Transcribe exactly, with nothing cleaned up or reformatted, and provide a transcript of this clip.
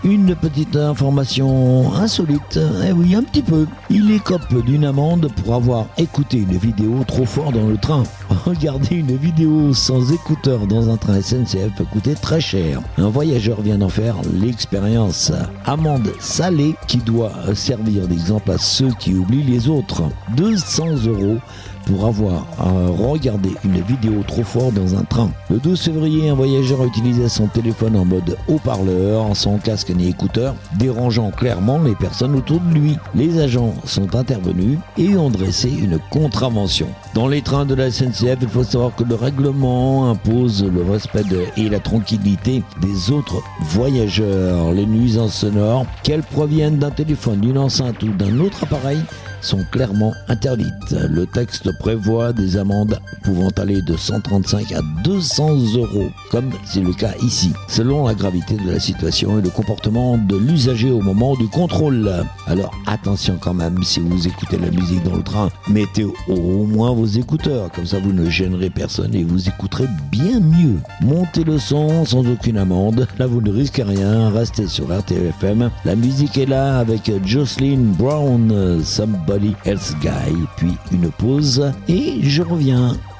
Une petite information insolite, eh oui, un petit peu. Il écope d'une amende pour avoir écouté une vidéo trop fort dans le train. Regarder une vidéo sans écouteur dans un train S N C F peut coûter très cher. Un voyageur vient d'en faire l'expérience. Amende salée qui doit servir d'exemple à ceux qui oublient les autres. deux cents euros pour avoir euh, regardé une vidéo trop fort dans un train. Le douze février, un voyageur utilisait son téléphone en mode haut-parleur, sans casque ni écouteur, dérangeant clairement les personnes autour de lui. Les agents sont intervenus et ont dressé une contravention. Dans les trains de la S N C F, il faut savoir que le règlement impose le respect de, et la tranquillité des autres voyageurs. Les nuisances sonores, qu'elles proviennent d'un téléphone, d'une enceinte ou d'un autre appareil, sont clairement interdites. Le texte prévoit des amendes pouvant aller de cent trente-cinq à deux cents euros, comme c'est le cas ici, selon la gravité de la situation et le comportement de l'usager au moment du contrôle. Alors attention quand même, si vous écoutez la musique dans le train, mettez au moins vos écouteurs, comme ça vous ne gênerez personne et vous écouterez bien mieux. Montez le son sans aucune amende, là vous ne risquez rien, restez sur R T F M. La musique est là avec Jocelyn Brown, Somebody Else Guy, puis une pause et je reviens.